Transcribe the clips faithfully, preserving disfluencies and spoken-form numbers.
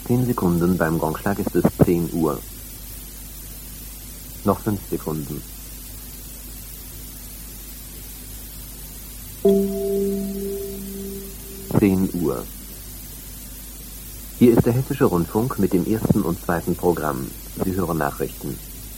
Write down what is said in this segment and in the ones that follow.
zehn Sekunden, beim Gongschlag ist es zehn Uhr. Noch fünf Sekunden. zehn Uhr. Hier ist der Hessische Rundfunk mit dem ersten und zweiten Programm. Sie hören Nachrichten.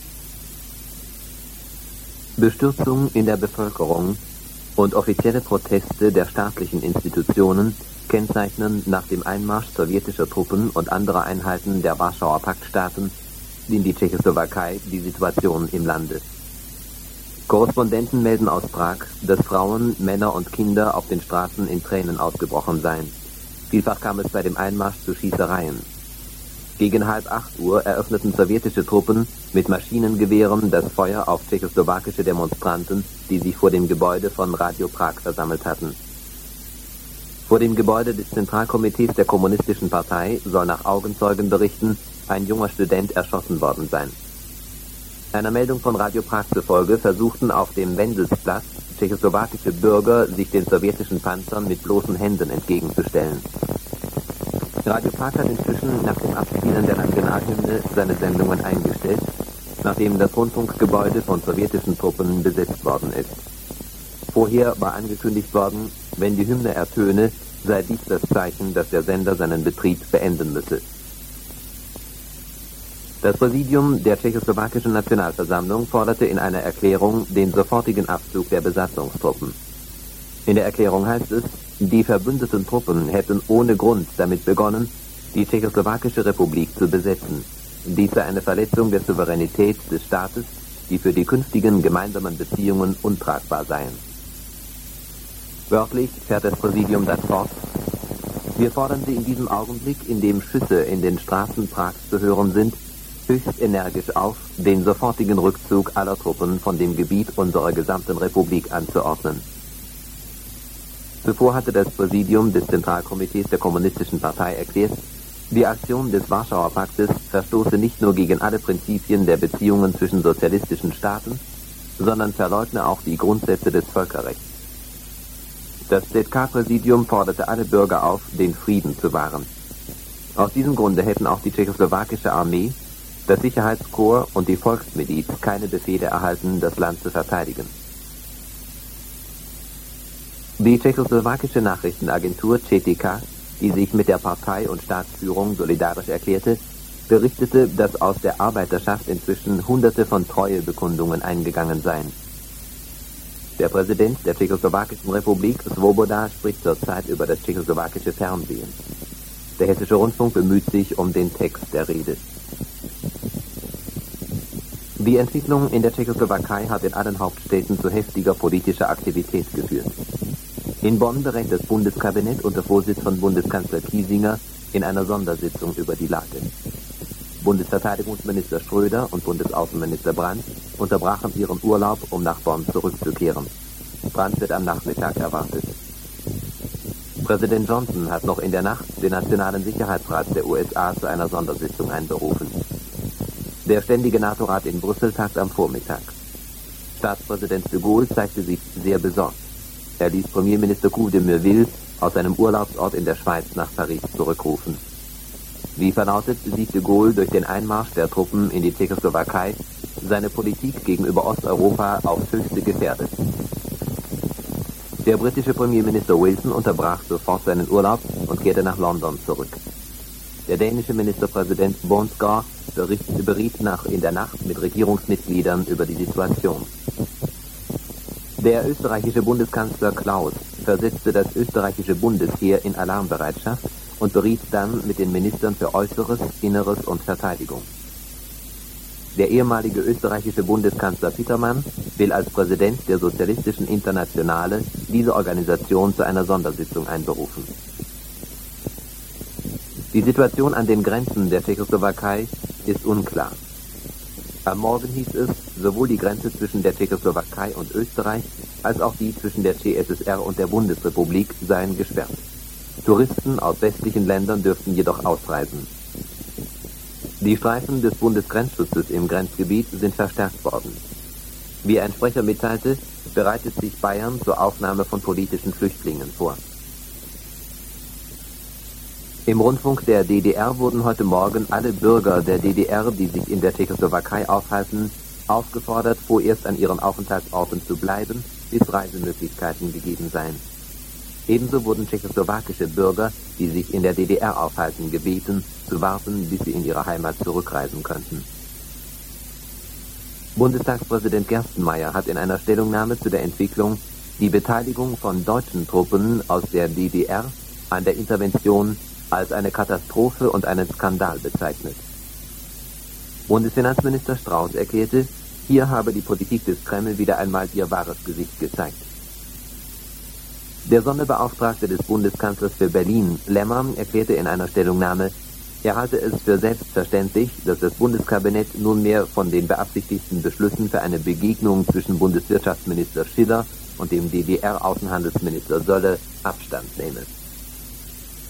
Bestürzung in der Bevölkerung und offizielle Proteste der staatlichen Institutionen kennzeichnen nach dem Einmarsch sowjetischer Truppen und anderer Einheiten der Warschauer Paktstaaten in die Tschechoslowakei die Situation im Lande. Korrespondenten melden aus Prag, dass Frauen, Männer und Kinder auf den Straßen in Tränen ausgebrochen seien. Vielfach kam es bei dem Einmarsch zu Schießereien. Gegen halb acht Uhr eröffneten sowjetische Truppen mit Maschinengewehren das Feuer auf tschechoslowakische Demonstranten, die sich vor dem Gebäude von Radio Prag versammelt hatten. Vor dem Gebäude des Zentralkomitees der Kommunistischen Partei soll nach Augenzeugenberichten ein junger Student erschossen worden sein. Einer Meldung von Radio Prag zufolge versuchten auf dem Wendelsplatz tschechoslowakische Bürger, sich den sowjetischen Panzern mit bloßen Händen entgegenzustellen. Radio Prag hat inzwischen nach dem Abspielen der Nationalhymne seine Sendungen eingestellt, nachdem das Rundfunkgebäude von sowjetischen Truppen besetzt worden ist. Vorher war angekündigt worden, wenn die Hymne ertöne, sei dies das Zeichen, dass der Sender seinen Betrieb beenden müsse. Das Präsidium der tschechoslowakischen Nationalversammlung forderte in einer Erklärung den sofortigen Abzug der Besatzungstruppen. In der Erklärung heißt es, die verbündeten Truppen hätten ohne Grund damit begonnen, die tschechoslowakische Republik zu besetzen. Dies sei eine Verletzung der Souveränität des Staates, die für die künftigen gemeinsamen Beziehungen untragbar seien. Wörtlich fährt das Präsidium dann fort: Wir fordern Sie in diesem Augenblick, in dem Schüsse in den Straßen Prags zu hören sind, höchst energisch auf, den sofortigen Rückzug aller Truppen von dem Gebiet unserer gesamten Republik anzuordnen. Zuvor hatte das Präsidium des Zentralkomitees der Kommunistischen Partei erklärt, die Aktion des Warschauer Paktes verstoße nicht nur gegen alle Prinzipien der Beziehungen zwischen sozialistischen Staaten, sondern verleugne auch die Grundsätze des Völkerrechts. Das Z K-Präsidium forderte alle Bürger auf, den Frieden zu wahren. Aus diesem Grunde hätten auch die tschechoslowakische Armee, das Sicherheitskorps und die Volksmiliz keine Befehle erhalten, das Land zu verteidigen. Die tschechoslowakische Nachrichtenagentur C T K, die sich mit der Partei und Staatsführung solidarisch erklärte, berichtete, dass aus der Arbeiterschaft inzwischen Hunderte von Treuebekundungen eingegangen seien. Der Präsident der tschechoslowakischen Republik, Svoboda, spricht zurzeit über das tschechoslowakische Fernsehen. Der Hessische Rundfunk bemüht sich um den Text der Rede. Die Entwicklung in der Tschechoslowakei hat in allen Hauptstädten zu heftiger politischer Aktivität geführt. In Bonn berät das Bundeskabinett unter Vorsitz von Bundeskanzler Kiesinger in einer Sondersitzung über die Lage. Bundesverteidigungsminister Schröder und Bundesaußenminister Brandt unterbrachen ihren Urlaub, um nach Bonn zurückzukehren. Brandt wird am Nachmittag erwartet. Präsident Johnson hat noch in der Nacht den Nationalen Sicherheitsrat der U S A zu einer Sondersitzung einberufen. Der Ständige NATO-Rat in Brüssel tagt am Vormittag. Staatspräsident de Gaulle zeigte sich sehr besorgt. Er ließ Premierminister Couve de Murville aus seinem Urlaubsort in der Schweiz nach Paris zurückrufen. Wie verlautet, sieht de Gaulle durch den Einmarsch der Truppen in die Tschechoslowakei seine Politik gegenüber Osteuropa aufs Höchste gefährdet. Der britische Premierminister Wilson unterbrach sofort seinen Urlaub und kehrte nach London zurück. Der dänische Ministerpräsident Bonsgaard beriet nach, in der Nacht mit Regierungsmitgliedern über die Situation. Der österreichische Bundeskanzler Klaus versetzte das österreichische Bundesheer in Alarmbereitschaft und beriet dann mit den Ministern für Äußeres, Inneres und Verteidigung. Der ehemalige österreichische Bundeskanzler Petermann will als Präsident der Sozialistischen Internationale diese Organisation zu einer Sondersitzung einberufen. Die Situation an den Grenzen der Tschechoslowakei ist unklar. Am Morgen hieß es, sowohl die Grenze zwischen der Tschechoslowakei und Österreich als auch die zwischen der C S S R und der Bundesrepublik seien gesperrt. Touristen aus westlichen Ländern dürften jedoch ausreisen. Die Streifen des Bundesgrenzschutzes im Grenzgebiet sind verstärkt worden. Wie ein Sprecher mitteilte, bereitet sich Bayern zur Aufnahme von politischen Flüchtlingen vor. Im Rundfunk der D D R wurden heute Morgen alle Bürger der D D R, die sich in der Tschechoslowakei aufhalten, aufgefordert, vorerst an ihren Aufenthaltsorten zu bleiben, bis Reisemöglichkeiten gegeben seien. Ebenso wurden tschechoslowakische Bürger, die sich in der D D R aufhalten, gebeten, zu warten, bis sie in ihre Heimat zurückreisen könnten. Bundestagspräsident Gerstenmaier hat in einer Stellungnahme zu der Entwicklung die Beteiligung von deutschen Truppen aus der D D R an der Intervention als eine Katastrophe und einen Skandal bezeichnet. Bundesfinanzminister Strauß erklärte, hier habe die Politik des Kreml wieder einmal ihr wahres Gesicht gezeigt. Der Sonderbeauftragte des Bundeskanzlers für Berlin, Lemmer, erklärte in einer Stellungnahme, er halte es für selbstverständlich, dass das Bundeskabinett nunmehr von den beabsichtigten Beschlüssen für eine Begegnung zwischen Bundeswirtschaftsminister Schiller und dem D D R-Außenhandelsminister Sölle Abstand nehme.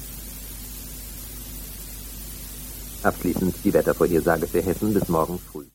Abschließend die Wettervorhersage für Hessen bis morgen früh.